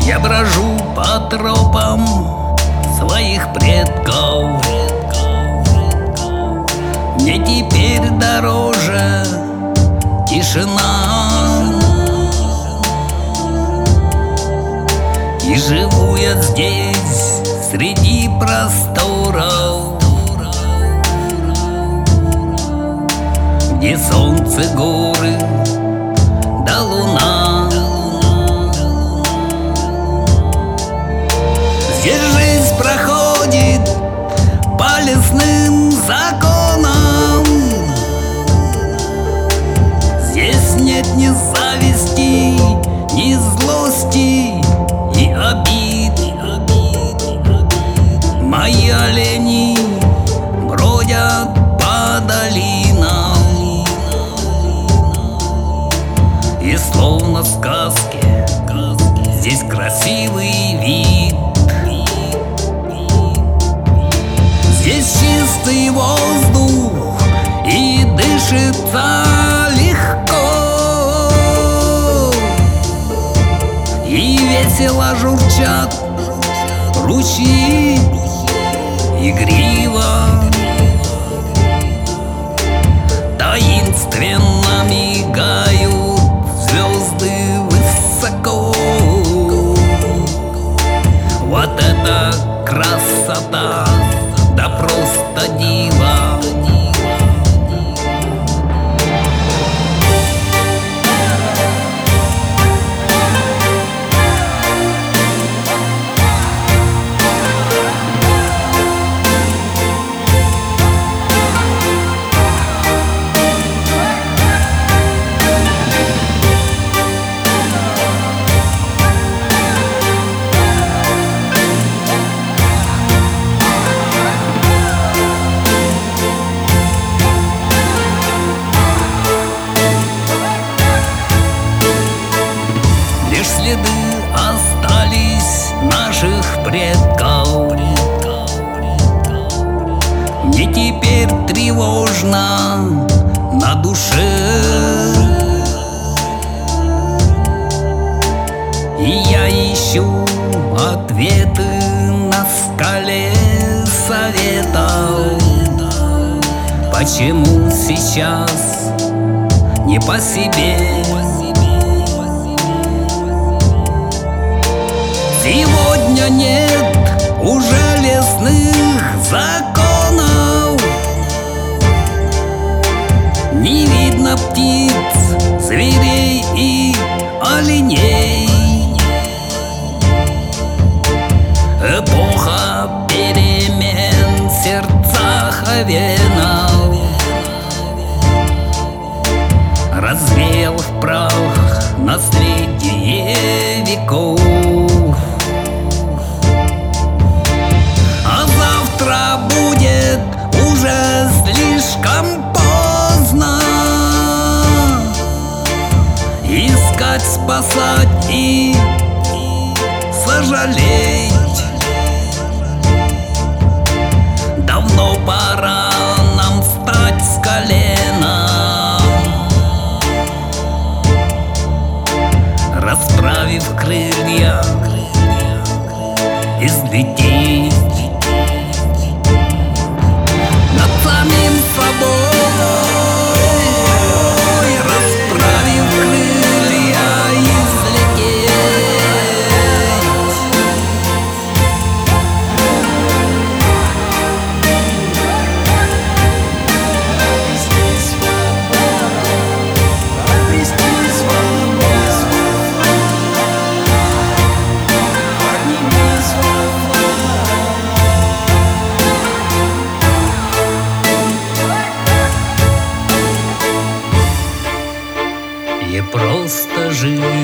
Я брожу по тропам своих предков. Мне теперь дороже тишина, и живу я здесь среди просторов, где солнце, горы да луна. Здесь жизнь проходит по лесным законам. Здесь нет ни зависти, ни злости и обид. Мои олени бродят по долинам, и словно в сказке здесь красивый вид. Здесь чистый воздух и дышится легко, и весело журчат ручьи игриво. Таинственно мигают звезды высоко. Вот это красота, да просто диво. Следы остались наших предков. Мне теперь тревожно на душе, и я ищу ответы на скале советов. Почему сейчас не по себе? Сегодня нет уже лесных законов, не видно птиц, зверей и оленей. Эпоха перемен в сердцах овенов развеял в прах наследие веков. Будет уже слишком поздно искать, спасать и сожалеть. Давно пора нам встать с колена, расправив крылья и взлететь над самим собой, расправив крылья и взлететь. И просто жить